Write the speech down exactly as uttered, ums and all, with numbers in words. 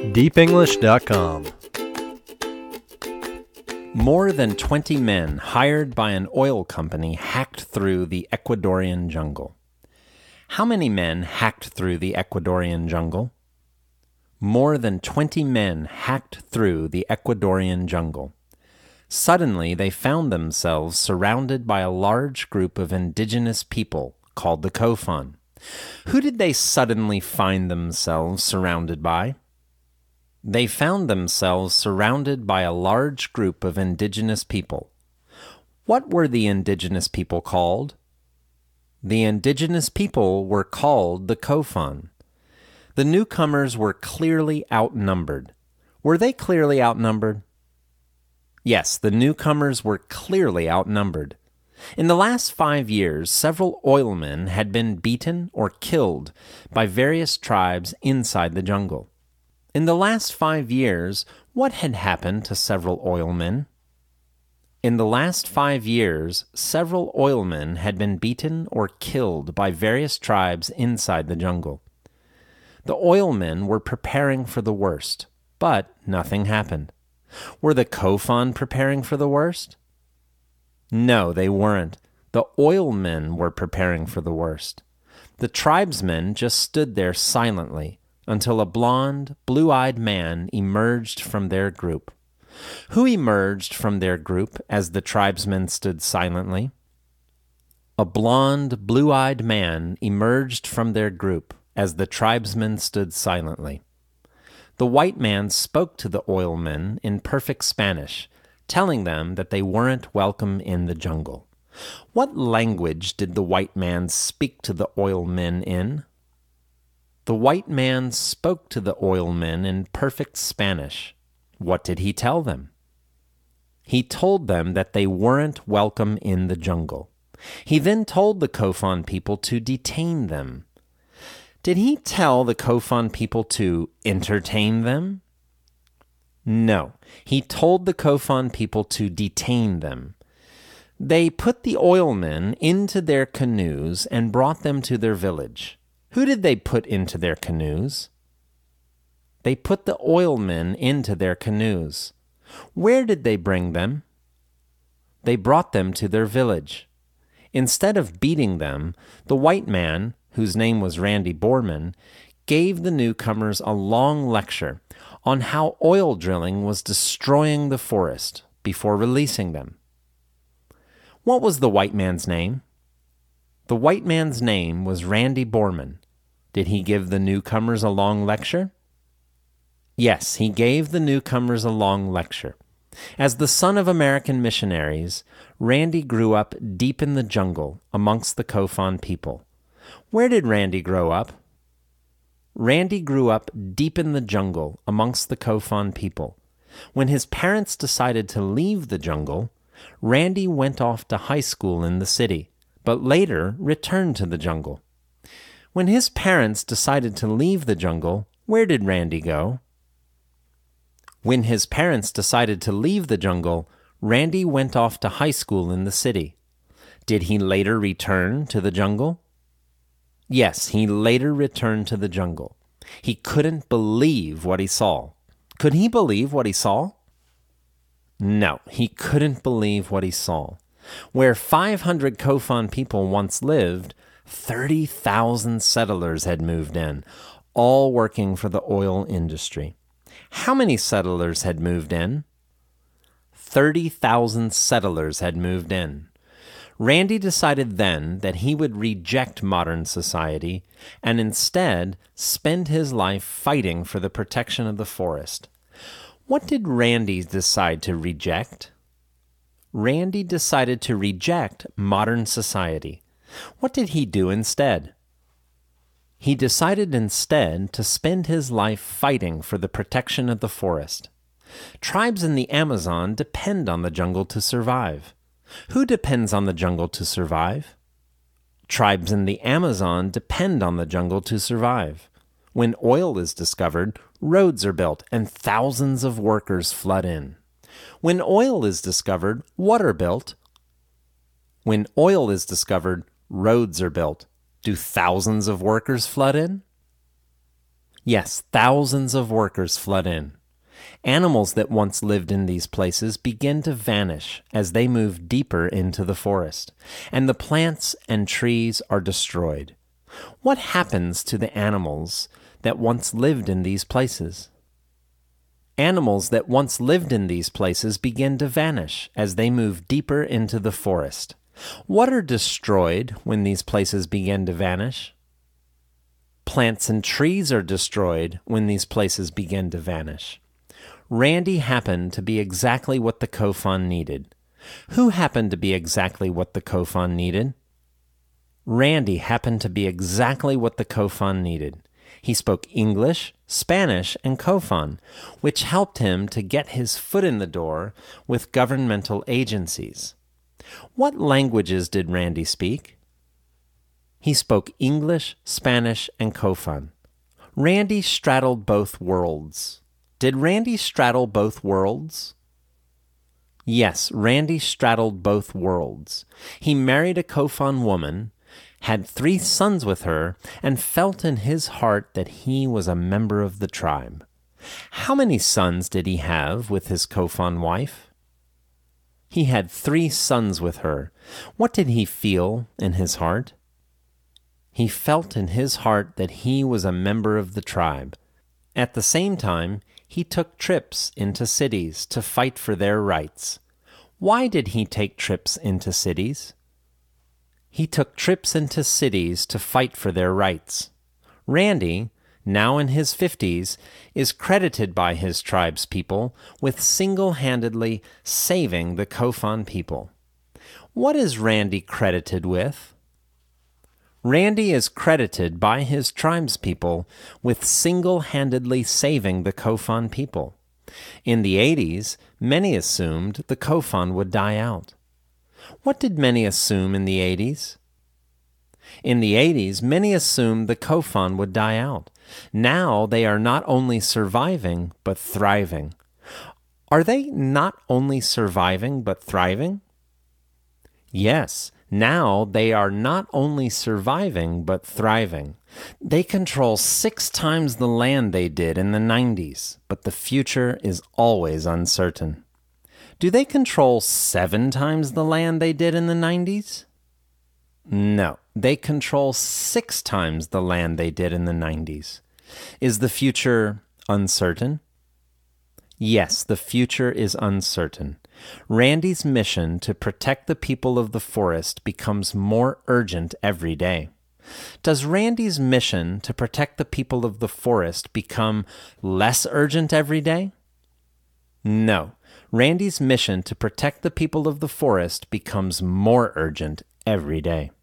deep english dot com. More than twenty men hired by an oil company hacked through the Ecuadorian jungle. How many men hacked through the Ecuadorian jungle? More than twenty men hacked through the Ecuadorian jungle. Suddenly, they found themselves surrounded by a large group of indigenous people called the Kofan. Who did they suddenly find themselves surrounded by? They found themselves surrounded by a large group of indigenous people. What were the indigenous people called? The indigenous people were called the Kofan. The newcomers were clearly outnumbered. Were they clearly outnumbered? Yes, the newcomers were clearly outnumbered. In the last five years, several oilmen had been beaten or killed by various tribes inside the jungle. In the last five years, what had happened to several oilmen? In the last five years, several oilmen had been beaten or killed by various tribes inside the jungle. The oilmen were preparing for the worst, but nothing happened. Were the Kofan preparing for the worst? No, they weren't. The oilmen were preparing for the worst. The tribesmen just stood there silently until a blond, blue-eyed man emerged from their group. Who emerged from their group as the tribesmen stood silently? A blond, blue-eyed man emerged from their group as the tribesmen stood silently. The white man spoke to the oilmen in perfect Spanish, telling them that they weren't welcome in the jungle. What language did the white man speak to the oilmen in? The white man spoke to the oilmen in perfect Spanish. What did he tell them? He told them that they weren't welcome in the jungle. He then told the Kofan people to detain them. Did he tell the Kofan people to entertain them? No, he told the Kofan people to detain them. They put the oilmen into their canoes and brought them to their village. Who did they put into their canoes? They put the oilmen into their canoes. Where did they bring them? They brought them to their village. Instead of beating them, the white man, whose name was Randy Borman, gave the newcomers a long lecture on how oil drilling was destroying the forest before releasing them. What was the white man's name? The white man's name was Randy Borman. Did he give the newcomers a long lecture? Yes, he gave the newcomers a long lecture. As the son of American missionaries, Randy grew up deep in the jungle amongst the Kofan people. Where did Randy grow up? Randy grew up deep in the jungle amongst the Kofan people. When his parents decided to leave the jungle, Randy went off to high school in the city, but later returned to the jungle. When his parents decided to leave the jungle, where did Randy go? When his parents decided to leave the jungle, Randy went off to high school in the city. Did he later return to the jungle? Yes, he later returned to the jungle. He couldn't believe what he saw. Could he believe what he saw? No, he couldn't believe what he saw. Where five hundred Kofan people once lived, thirty thousand settlers had moved in, all working for the oil industry. How many settlers had moved in? thirty thousand settlers had moved in. Randy decided then that he would reject modern society and instead spend his life fighting for the protection of the forest. What did Randy decide to reject? Randy decided to reject modern society. What did he do instead? He decided instead to spend his life fighting for the protection of the forest. Tribes in the Amazon depend on the jungle to survive. Who depends on the jungle to survive? Tribes in the Amazon depend on the jungle to survive. When oil is discovered, roads are built and thousands of workers flood in. When oil is discovered, what are built? When oil is discovered, roads are built. Do thousands of workers flood in? Yes, thousands of workers flood in. Animals that once lived in these places begin to vanish as they move deeper into the forest, and the plants and trees are destroyed. What happens to the animals that once lived in these places? Animals that once lived in these places begin to vanish as they move deeper into the forest. What are destroyed when these places begin to vanish? Plants and trees are destroyed when these places begin to vanish. Randy happened to be exactly what the Kofun needed. Who happened to be exactly what the Kofun needed? Randy happened to be exactly what the Kofun needed. He spoke English, Spanish, and Kofun, which helped him to get his foot in the door with governmental agencies. What languages did Randy speak? He spoke English, Spanish, and Kofun. Randy straddled both worlds. Did Randy straddle both worlds? Yes, Randy straddled both worlds. He married a Kofun woman, had three sons with her, and felt in his heart that he was a member of the tribe. How many sons did he have with his Kofun wife? He had three sons with her. What did he feel in his heart? He felt in his heart that he was a member of the tribe. At the same time, he took trips into cities to fight for their rights. Why did he take trips into cities? He took trips into cities to fight for their rights. Randy, now in his fifties, is credited by his tribe's people with single-handedly saving the Kofun people. What is Randy credited with? Randy is credited by his tribe's people with single-handedly saving the Kofun people. In the eighties, many assumed the Kofun would die out. What did many assume in the eighties? In the eighties, many assumed the Kofun would die out. Now they are not only surviving, but thriving. Are they not only surviving, but thriving? Yes, now they are not only surviving, but thriving. They control six times the land they did in the nineties, but the future is always uncertain. Do they control seven times the land they did in the nineties? No, they control six times the land they did in the nineties. Is the future uncertain? Yes, the future is uncertain. Randy's mission to protect the people of the forest becomes more urgent every day. Does Randy's mission to protect the people of the forest become less urgent every day? No. Randy's mission to protect the people of the forest becomes more urgent every day.